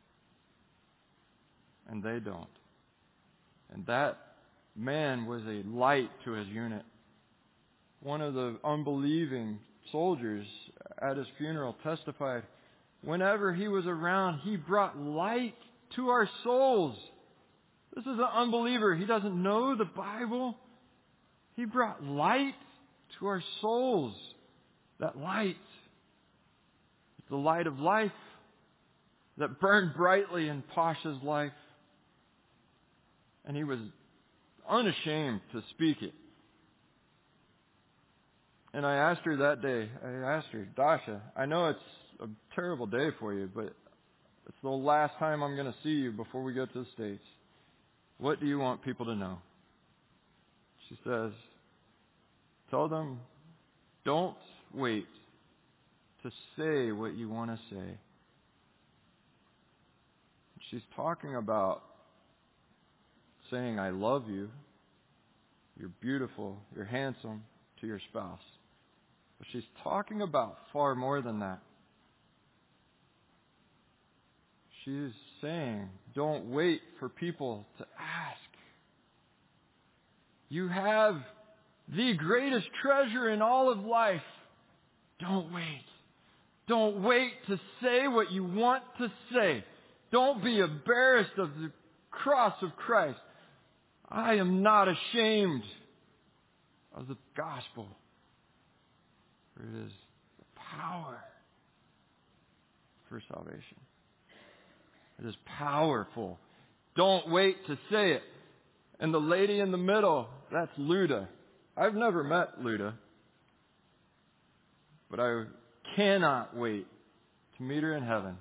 And they don't. And that man was a light to his unit. One of the unbelieving soldiers at his funeral testified, whenever he was around, he brought light to our souls. This is an unbeliever. He doesn't know the Bible. He brought light to our souls. That light is the light of life that burned brightly in Pasha's life. And he was unashamed to speak it. And I asked her that day, Dasha, I know it's a terrible day for you, but it's the last time I'm going to see you before we go to the States. What do you want people to know? She says, tell them, don't wait to say what you want to say. She's talking about saying, I love you, you're beautiful, you're handsome to your spouse. But she's talking about far more than that. She's saying, don't wait for people to ask. You have the greatest treasure in all of life. Don't wait. Don't wait to say what you want to say. Don't be embarrassed of the cross of Christ. I am not ashamed of the gospel. For it is the power for salvation. It is powerful. Don't wait to say it. And the lady in the middle, that's Luda. I've never met Luda. But I cannot wait to meet her in heaven.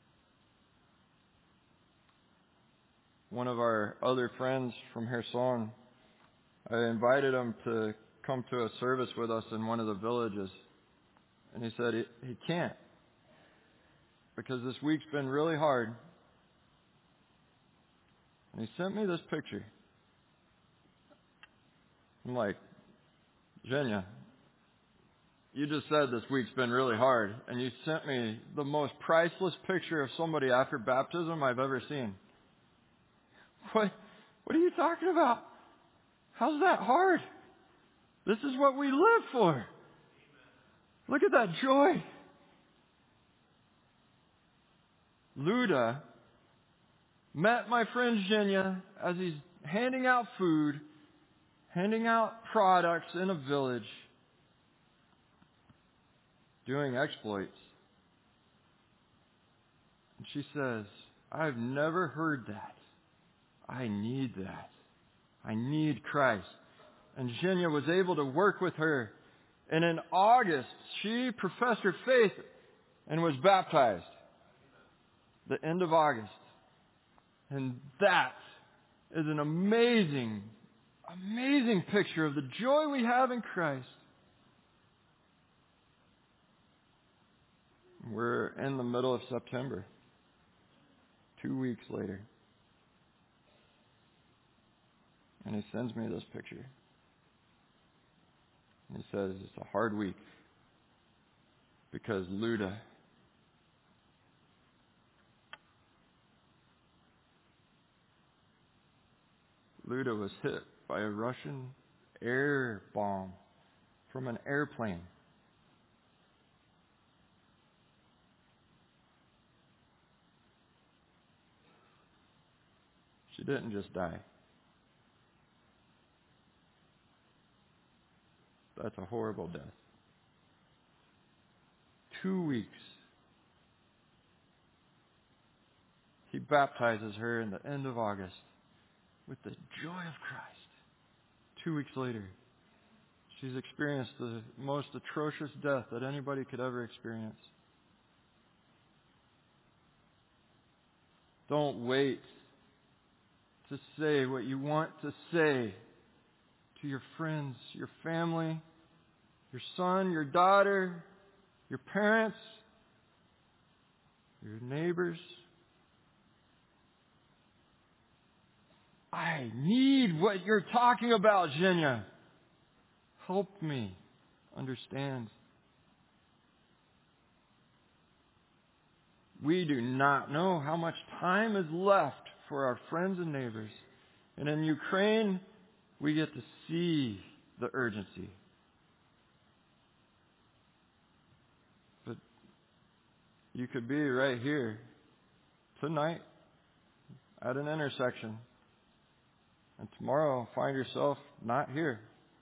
One of our other friends from Kherson, I invited him to come to a service with us in one of the villages. And he said he can't. Because this week's been really hard. And he sent me this picture. I'm like, Zhenya, you just said this week's been really hard. And you sent me the most priceless picture of somebody after baptism I've ever seen. What are you talking about? How's that hard? This is what we live for. Look at that joy. Luda met my friend Zhenya as he's handing out food, handing out products in a village, doing exploits. And she says, I've never heard that. I need that. I need Christ. And Zhenya was able to work with her. And in August, she professed her faith and was baptized. The end of August. And that is an amazing, amazing picture of the joy we have in Christ. We're in the middle of September. 2 weeks later. And he sends me this picture. And he says, it's a hard week. Because Luda was hit by a Russian air bomb from an airplane. She didn't just die. That's a horrible death. 2 weeks. He baptizes her in the end of August with the joy of Christ. 2 weeks later, she's experienced the most atrocious death that anybody could ever experience. Don't wait to say what you want to say to your friends, your family, your son, your daughter, your parents, your neighbors. I need what you're talking about, Zhenya. Help me understand. We do not know how much time is left for our friends and neighbors. And in Ukraine, we get to see the urgency. But you could be right here tonight at an intersection, and tomorrow find yourself not here.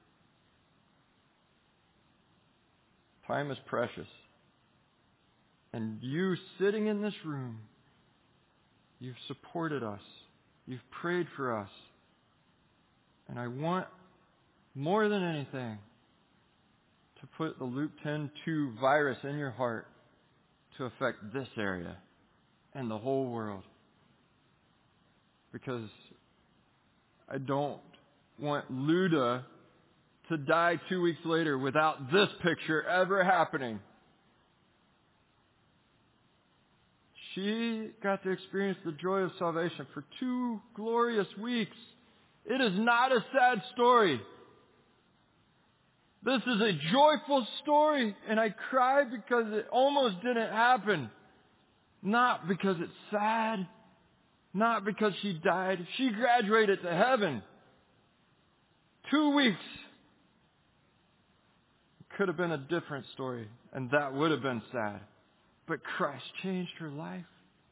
Time is precious. And you sitting in this room, you've supported us. You've prayed for us. And I want, more than anything, to put the Luke 10:2 virus in your heart to affect this area and the whole world. Because I don't want Luda to die 2 weeks later without this picture ever happening. She got to experience the joy of salvation for 2 glorious weeks. It is not a sad story. This is a joyful story, and I cry because it almost didn't happen. Not because it's sad, not because she died. She graduated to heaven. 2 weeks. It could have been a different story, and that would have been sad. But Christ changed her life.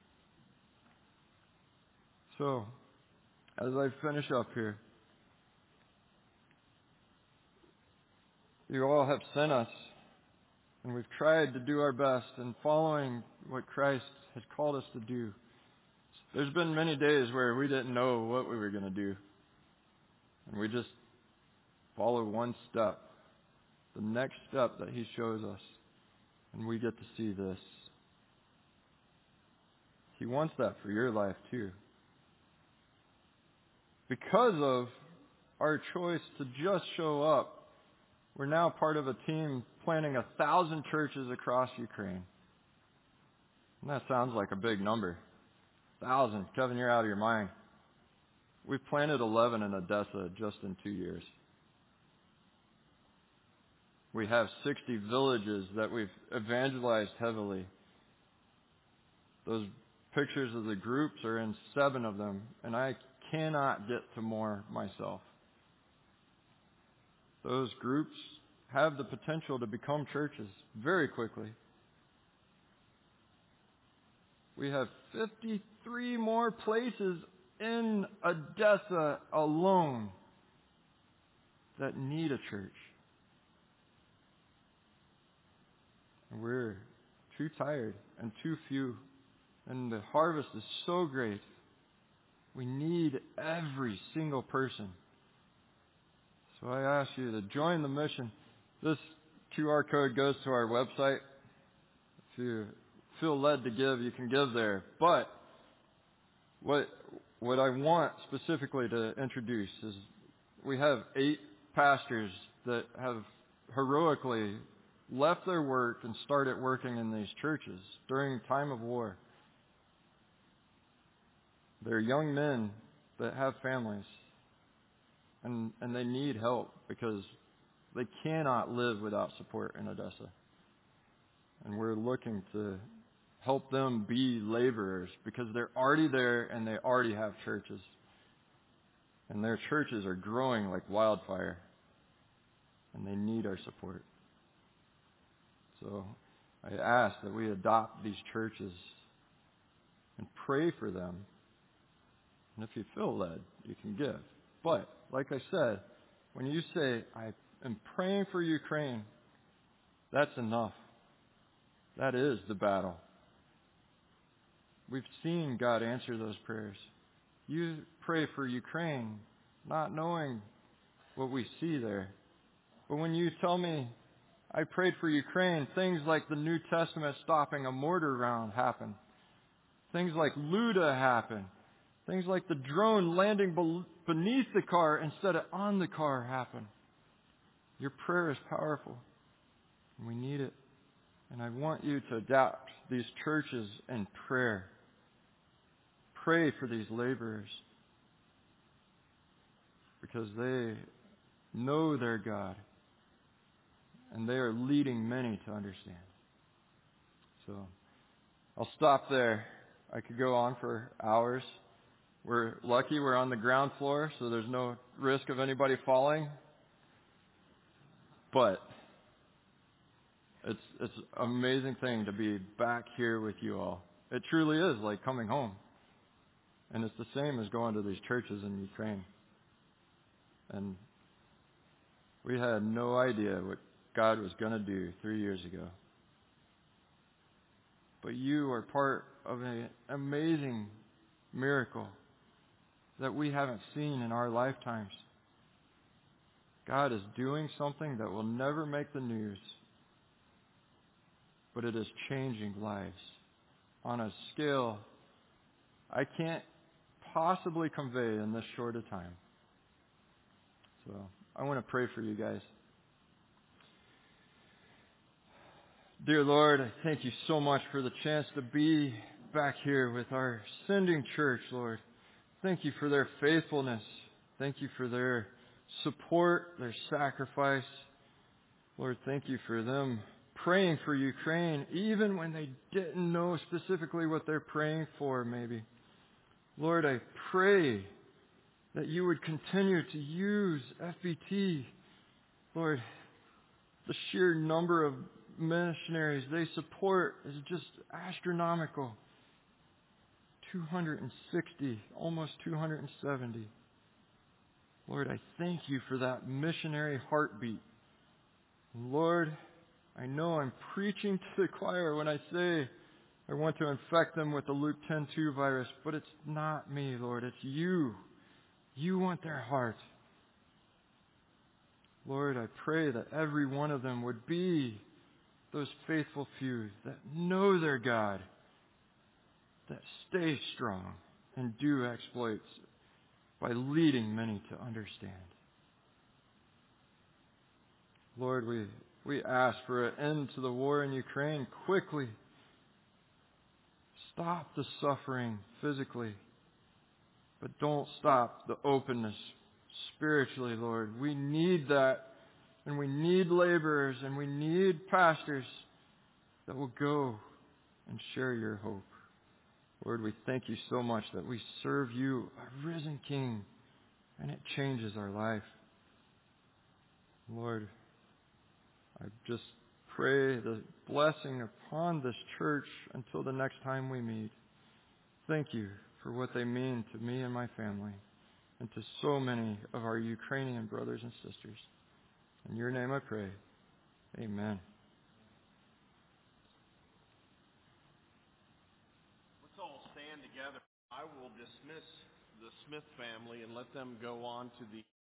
So, as I finish up here, you all have sent us, and we've tried to do our best in following what Christ has called us to do. There's been many days where we didn't know what we were going to do, and we just follow one step, the next step that He shows us, and we get to see this. He wants that for your life too. Because of our choice to just show up, we're now part of a team planting 1,000 churches across Ukraine. And that sounds like a big number. 1,000. Kevin, you're out of your mind. We've planted 11 in Odessa just in 2 years. We have 60 villages that we've evangelized heavily. Those pictures of the groups are in 7 of them, and I cannot get to more myself. Those groups have the potential to become churches very quickly. We have 53 more places in Odessa alone that need a church. And we're too tired and too few. And the harvest is so great. We need every single person. So I ask you to join the mission. This QR code goes to our website. If you feel led to give, you can give there. But what I want specifically to introduce is we have 8 pastors that have heroically left their work and started working in these churches during time of war. They're young men that have families, and they need help because they cannot live without support in Odessa. And we're looking to help them be laborers because they're already there and they already have churches. And their churches are growing like wildfire, and they need our support. So I ask that we adopt these churches and pray for them. And if you feel led, you can give. But, like I said, when you say, I am praying for Ukraine, that's enough. That is the battle. We've seen God answer those prayers. You pray for Ukraine, not knowing what we see there. But when you tell me, I prayed for Ukraine, things like the New Testament stopping a mortar round happen. Things like Luda happen. Things like the drone landing beneath the car instead of on the car happen. Your prayer is powerful, and we need it. And I want you to adapt these churches in prayer. Pray for these laborers, because they know their God, and they are leading many to understand. So I'll stop there. I could go on for hours. We're lucky we're on the ground floor, so there's no risk of anybody falling. But it's an amazing thing to be back here with you all. It truly is like coming home. And it's the same as going to these churches in Ukraine. And we had no idea what God was going to do 3 years ago. But you are part of an amazing miracle that we haven't seen in our lifetimes. God is doing something that will never make the news, but it is changing lives on a scale I can't possibly convey in this short a time. So I want to pray for you guys. Dear Lord, I thank you so much for the chance to be back here with our sending church, Lord. Thank you for their faithfulness. Thank you for their support, their sacrifice. Lord, thank you for them praying for Ukraine, even when they didn't know specifically what they're praying for, maybe. Lord, I pray that you would continue to use FBT. Lord, the sheer number of missionaries they support is just astronomical. 260, almost 270. Lord, I thank you for that missionary heartbeat. Lord, I know I'm preaching to the choir when I say I want to infect them with the Luke 10:2 virus, but it's not me, Lord. It's you. You want their heart. Lord, I pray that every one of them would be those faithful few that know their God, that stay strong and do exploits by leading many to understand. Lord, we ask for an end to the war in Ukraine quickly. Stop the suffering physically, but don't stop the openness spiritually, Lord. We need that, and we need laborers, and we need pastors that will go and share your hope. Lord, we thank you so much that we serve you, a risen King, and it changes our life. Lord, I just pray the blessing upon this church until the next time we meet. Thank you for what they mean to me and my family, and to so many of our Ukrainian brothers and sisters. In your name I pray. Amen. Let's all stand together. I will dismiss the Smith family and let them go on to the